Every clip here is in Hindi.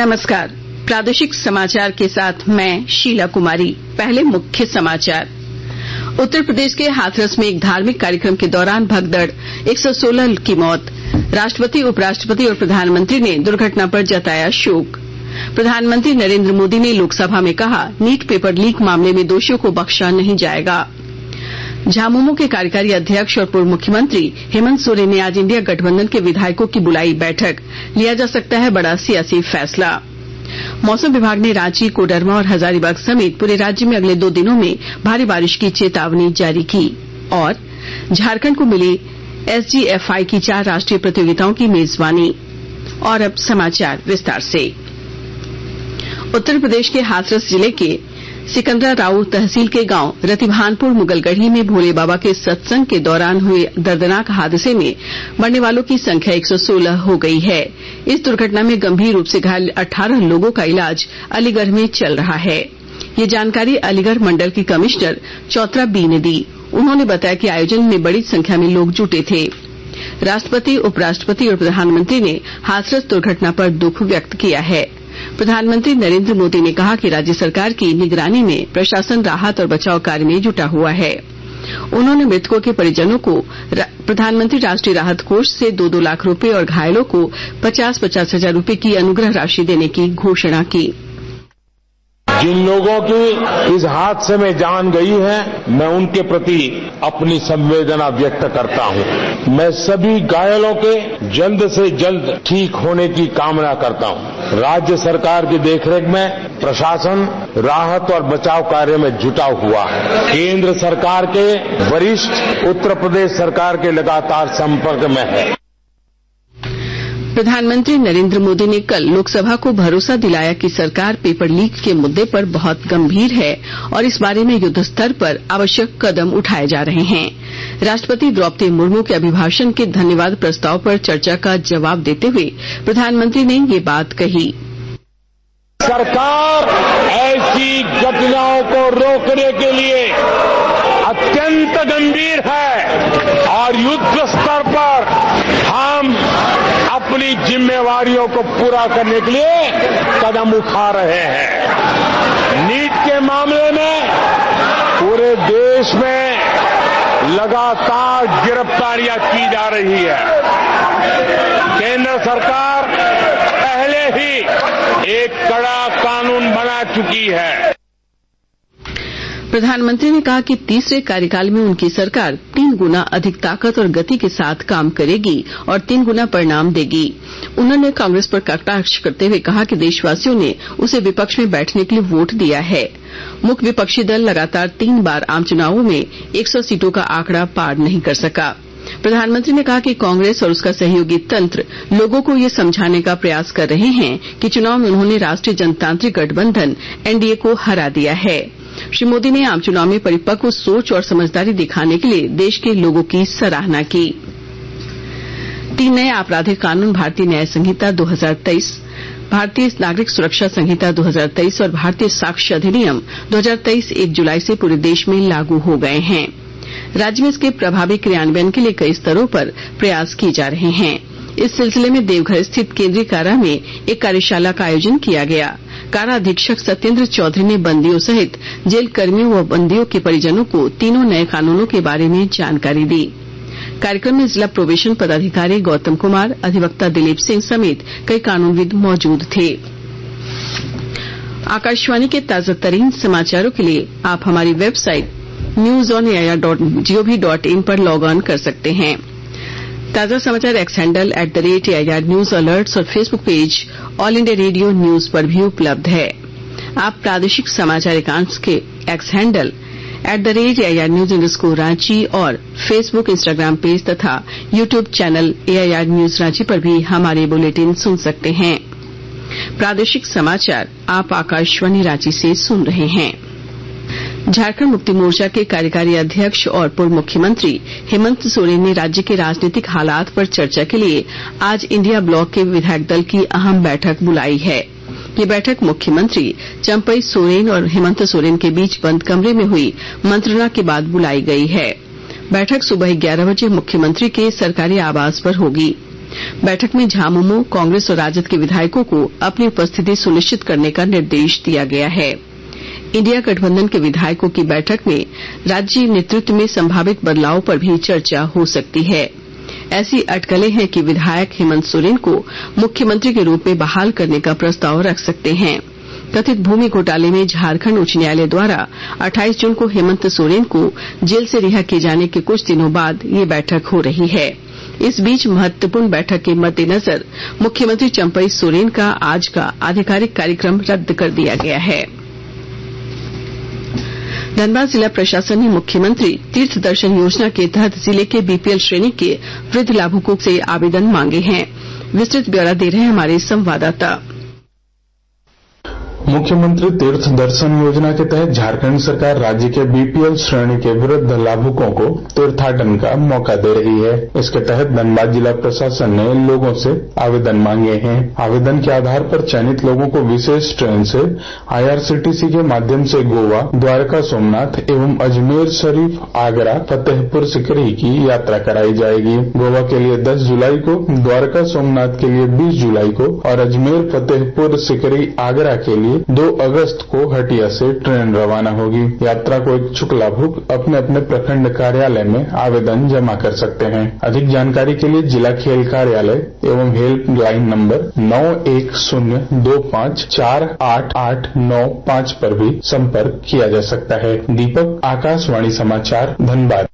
नमस्कार। प्रादेशिक समाचार के साथ मैं शीला कुमारी। पहले मुख्य समाचार। उत्तर प्रदेश के हाथरस में एक धार्मिक कार्यक्रम के दौरान भगदड़, 116 की मौत। राष्ट्रपति, उपराष्ट्रपति और प्रधानमंत्री ने दुर्घटना पर जताया शोक। प्रधानमंत्री नरेंद्र मोदी ने लोकसभा में कहा, नीट पेपर लीक मामले में दोषियों को बख्शा नहीं जाएगा। झामुमो के कार्यकारी अध्यक्ष और पूर्व मुख्यमंत्री हेमंत सोरेन ने आज इंडिया गठबंधन के विधायकों की बुलाई बैठक। लिया जा सकता है बड़ा सियासी फैसला। मौसम विभाग ने रांची, कोडरमा और हजारीबाग समेत पूरे राज्य में अगले 2 दिनों में भारी बारिश की चेतावनी जारी की। और झारखंड को मिली एसजीएफआई की 4 राष्ट्रीय प्रतियोगिताओं की मेजबानी। और अब समाचार विस्तार से। उत्तर प्रदेश के हाथरस जिले के सिकंदराराव तहसील के गांव रतिभानपुर मुगलगढ़ी में भोले बाबा के सत्संग के दौरान हुए दर्दनाक हादसे में मरने वालों की संख्या 116 हो गई है। इस दुर्घटना में गंभीर रूप से घायल 18 लोगों का इलाज अलीगढ़ में चल रहा है। ये जानकारी अलीगढ़ मंडल की कमिश्नर चौत्रा बी ने दी। उन्होंने बताया कि आयोजन में बड़ी संख्या में लोग जुटे थे। राष्ट्रपति, उपराष्ट्रपति और प्रधानमंत्री ने हाथरस दुर्घटना पर दुख व्यक्त किया है। प्रधानमंत्री नरेंद्र मोदी ने कहा कि राज्य सरकार की निगरानी में प्रशासन राहत और बचाव कार्य में जुटा हुआ है। उन्होंने मृतकों के परिजनों को प्रधानमंत्री राष्ट्रीय राहत कोष से 2-2 लाख रुपए और घायलों को 50-50 हजार रुपए की अनुग्रह राशि देने की घोषणा की। जिन लोगों की इस हादसे में जान गई है, मैं उनके प्रति अपनी संवेदना व्यक्त करता हूं। मैं सभी घायलों के जल्द से जल्द ठीक होने की कामना करता हूं। राज्य सरकार की देखरेख में प्रशासन राहत और बचाव कार्य में जुटा हुआ है। केंद्र सरकार के वरिष्ठ उत्तर प्रदेश सरकार के लगातार संपर्क में है। प्रधानमंत्री नरेंद्र मोदी ने कल लोकसभा को भरोसा दिलाया कि सरकार पेपर लीक के मुद्दे पर बहुत गंभीर है और इस बारे में युद्ध स्तर पर आवश्यक कदम उठाए जा रहे हैं। राष्ट्रपति द्रौपदी मुर्मू के अभिभाषण के धन्यवाद प्रस्ताव पर चर्चा का जवाब देते हुए प्रधानमंत्री ने ये बात कही। सरकार ऐसी घटनाओं को रोकने के लिए अत्यंत गंभीर है और युद्ध स्तर पर हम अपनी जिम्मेवारियों को पूरा करने के लिए कदम उठा रहे हैं। नीट के मामले में पूरे देश में लगातार गिरफ्तारियां की जा रही है। केंद्र सरकार पहले ही एक कड़ा कानून बना चुकी है। प्रधानमंत्री ने कहा कि तीसरे कार्यकाल में उनकी सरकार 3 गुना अधिक ताकत और गति के साथ काम करेगी और 3 गुना परिणाम देगी। उन्होंने कांग्रेस पर कटाक्ष करते हुए कहा कि देशवासियों ने उसे विपक्ष में बैठने के लिए वोट दिया है। मुख्य विपक्षी दल लगातार 3 बार आम चुनावों में 100 सीटों का आंकड़ा पार नहीं कर सका। प्रधानमंत्री ने कहा कि कांग्रेस और उसका सहयोगी तंत्र लोगों को ये समझाने का प्रयास कर रहे हैं कि चुनाव में उन्होंने राष्ट्रीय जनतांत्रिक गठबंधन एनडीए को हरा दिया है। श्री मोदी ने आम चुनाव में परिपक्व सोच और समझदारी दिखाने के लिए देश के लोगों की सराहना की। 3 नए आपराधिक कानून भारतीय न्याय संहिता 2023, भारतीय नागरिक सुरक्षा संहिता 2023 और भारतीय साक्ष्य अधिनियम 2023 1 जुलाई से पूरे देश में लागू हो गए हैं। राज्य में इसके प्रभावी क्रियान्वयन के लिए कई स्तरों पर प्रयास किए जा रहे हैं। इस सिलसिले में देवघर स्थित केंद्रीय कारा में एक कार्यशाला का आयोजन किया गया। कारा अधीक्षक सत्येंद्र चौधरी ने बंदियों सहित जेल कर्मियों व बंदियों के परिजनों को तीनों नए कानूनों के बारे में जानकारी दी। कार्यक्रम में जिला प्रोबेशन पदाधिकारी गौतम कुमार, अधिवक्ता दिलीप सिंह समेत कई कानूनविद मौजूद थे। आकाशवाणी के ताजा तरीन समाचारों के लिए आप हमारी वेबसाइट newsonair.gov.in पर लॉग ऑन कर सकते हैं। ताजा समाचार X handle @AIR news alerts और Facebook page All India Radio news पर भी उपलब्ध है। आप प्रादेशिक समाचार एकांश के X handle @AIR news Ranchi और फेसबुक, इंस्टाग्राम पेज तथा YouTube channel AIR news Ranchi पर भी हमारे बुलेटिन सुन सकते हैं। प्रादेशिक समाचार आप आकाशवाणी रांची से सुन रहे हैं। झारखंड मुक्ति मोर्चा के कार्यकारी अध्यक्ष और पूर्व मुख्यमंत्री हेमंत सोरेन ने राज्य के राजनीतिक हालात पर चर्चा के लिए आज इंडिया ब्लॉक के विधायक दल की अहम बैठक बुलाई है। ये बैठक मुख्यमंत्री चंपई सोरेन और हेमंत सोरेन के बीच बंद कमरे में हुई मंत्रणा के बाद बुलाई गई है। बैठक सुबह 11 बजे मुख्यमंत्री के सरकारी आवास पर होगी। बैठक में झामुमो, कांग्रेस और राजद के विधायकों को अपनी उपस्थिति सुनिश्चित करने का निर्देश दिया गया है। इंडिया गठबंधन के विधायकों की बैठक में राज्य नेतृत्व में संभावित बदलाव पर भी चर्चा हो सकती है। ऐसी अटकलें हैं कि विधायक हेमंत सोरेन को मुख्यमंत्री के रूप में बहाल करने का प्रस्ताव रख सकते हैं। कथित भूमि घोटाले में झारखंड उच्च न्यायालय द्वारा 28 जून को हेमंत सोरेन को जेल से रिहा किए जाने के कुछ दिनों बाद ये बैठक हो रही है। इस बीच महत्वपूर्ण बैठक के मद्देनजर मुख्यमंत्री चंपई सोरेन का आज का आधिकारिक कार्यक्रम रद्द कर दिया गया है। धनबाद जिला प्रशासन ने मुख्यमंत्री तीर्थ दर्शन योजना के तहत जिले के बीपीएल श्रेणी के वृद्ध लाभुकों से आवेदन मांगे हैं। विस्तृत ब्यौरा दे रहे हैं हमारे संवाददाता। मुख्यमंत्री तीर्थ दर्शन योजना के तहत झारखंड सरकार राज्य के बीपीएल श्रेणी के वृद्ध लाभुकों को तीर्थाटन का मौका दे रही है। इसके तहत धनबाद जिला प्रशासन ने लोगों से आवेदन मांगे हैं। आवेदन के आधार पर चयनित लोगों को विशेष ट्रेन से आईआरसीटीसी के माध्यम से गोवा, द्वारका सोमनाथ एवं अजमेर शरीफ, आगरा, फतेहपुर सिकरी की यात्रा कराई जाएगी। गोवा के लिए 10 जुलाई को, द्वारका सोमनाथ के लिए 20 जुलाई को और अजमेर, फतेहपुर सिकरी, आगरा के लिए 2 अगस्त को हटिया से ट्रेन रवाना होगी। यात्रा को इच्छुक लाभुक अपने अपने प्रखंड कार्यालय में आवेदन जमा कर सकते हैं। अधिक जानकारी के लिए जिला खेल कार्यालय एवं हेल्पलाइन नंबर 9102548895 पर भी संपर्क किया जा सकता है। दीपक, आकाशवाणी समाचार, धनबाद।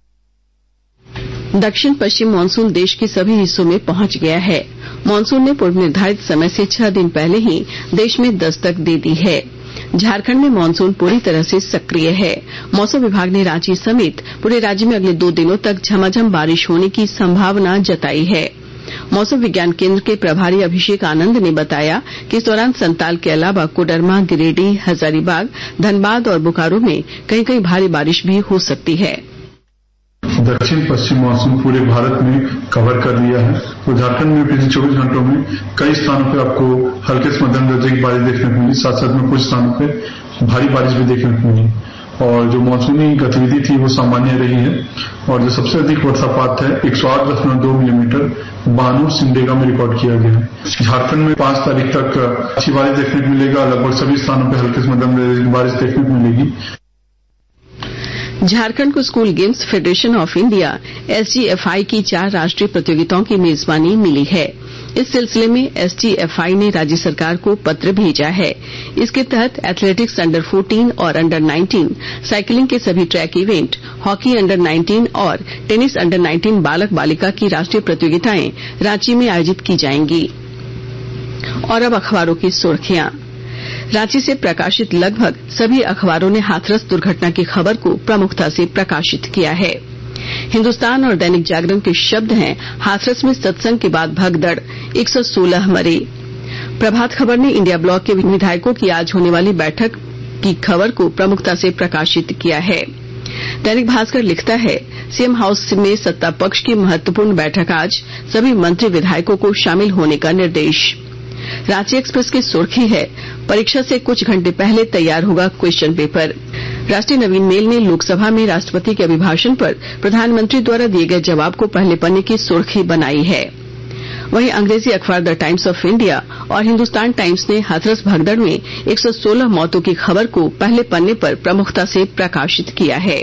दक्षिण पश्चिम मानसून देश के सभी हिस्सों में पहुंच गया है। मानसून ने पूर्व निर्धारित समय से 6 दिन पहले ही देश में दस्तक दे दी है। झारखंड में मानसून पूरी तरह से सक्रिय है। मौसम विभाग ने रांची समेत पूरे राज्य में अगले 2 दिनों तक झमाझम बारिश होने की संभावना जताई है। मौसम विज्ञान केंद्र के प्रभारी अभिषेक आनंद ने बताया कि इस दौरान संताल के अलावा कोडरमा, गिरिडीह, हजारीबाग, धनबाद और बोकारो में कहीं कहीं भारी बारिश भी हो सकती है। दक्षिण पश्चिम मानसून पूरे भारत में कवर कर लिया है। तो झारखंड में पिछले 24 घंटों में कई स्थानों पर आपको हल्के से मध्यम दर्जे की बारिश देखने को मिली। साथ साथ में कुछ स्थानों पर भारी बारिश भी देखने को मिली और जो मानसूनी गतिविधि थी वो सामान्य रही है। और जो सबसे अधिक वर्षापात है 108.2 मिलीमीटर बानूर सिमडेगा में रिकॉर्ड किया गया है। झारखंड में 5 तारीख तक अच्छी बारिश देखने को मिलेगा। लगभग सभी स्थानों पर हल्के से मध्यम दर्जे की बारिश देखने को मिलेगी। झारखंड को School Games Federation of India SGFI की 4 राष्ट्रीय प्रतियोगिताओं की मेजबानी मिली है। इस सिलसिले में एसजीएफआई ने राज्य सरकार को पत्र भेजा है। इसके तहत एथलेटिक्स अंडर 14 और अंडर 19, साइकिलिंग के सभी ट्रैक इवेंट, हॉकी अंडर 19 और टेनिस अंडर 19 बालक बालिका की राष्ट्रीय प्रतियोगिताएं रांची में आयोजित की जाएंगी। और अब अखबारों की सुर्खियां। रांची से प्रकाशित लगभग सभी अखबारों ने हाथरस दुर्घटना की खबर को प्रमुखता से प्रकाशित किया है। हिन्दुस्तान और दैनिक जागरण के शब्द हैं, हाथरस में सत्संग के बाद भगदड़, 116 मरे। प्रभात खबर ने इंडिया ब्लॉक के विधायकों की आज होने वाली बैठक की खबर को प्रमुखता से प्रकाशित किया है। दैनिक भास्कर लिखता है, सीएम हाउस में सत्ता पक्ष की महत्वपूर्ण बैठक आज, सभी मंत्री विधायकों को शामिल होने का निर्देश। रांची एक्सप्रेस की सुर्खी है, परीक्षा से कुछ घंटे पहले तैयार होगा क्वेश्चन पेपर। राष्ट्रीय नवीन मेल ने लोकसभा में राष्ट्रपति के अभिभाषण पर प्रधानमंत्री द्वारा दिए गए जवाब को पहले पन्ने की सुर्खी बनाई है। वहीं अंग्रेजी अखबार द टाइम्स ऑफ इंडिया और हिन्दुस्तान टाइम्स ने हाथरस भगदड़ में 116 मौतों की खबर को पहले पन्ने पर प्रमुखता से प्रकाशित किया है।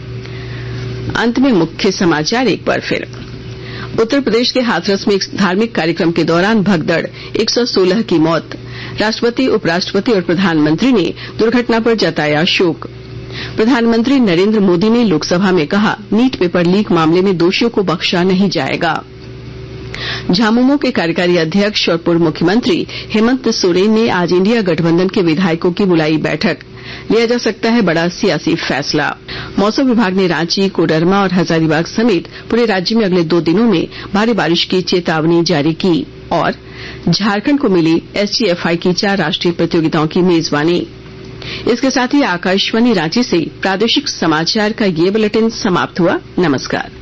अंत में मुख्य समाचार एक बार फिर। उत्तर प्रदेश के हाथरस में एक धार्मिक कार्यक्रम के दौरान भगदड़, 116 की मौत। राष्ट्रपति, उपराष्ट्रपति और प्रधानमंत्री ने दुर्घटना पर जताया शोक। प्रधानमंत्री नरेंद्र मोदी ने लोकसभा में कहा, नीट पेपर लीक मामले में दोषियों को बख्शा नहीं जाएगा। झामुमो के कार्यकारी अध्यक्ष और पूर्व मुख्यमंत्री हेमंत सोरेन ने आज इंडिया गठबंधन के विधायकों की बुलाई बैठक। लिया जा सकता है बड़ा सियासी फैसला। मौसम विभाग ने रांची, कोडरमा और हजारीबाग समेत पूरे राज्य में अगले 2 दिनों में भारी बारिश की चेतावनी जारी की। और झारखंड को मिली एसजीएफआई की 4 राष्ट्रीय प्रतियोगिताओं की मेजबानी। इसके साथ ही आकाशवाणी रांची से प्रादेशिक समाचार का ये बुलेटिन समाप्त हुआ। नमस्कार।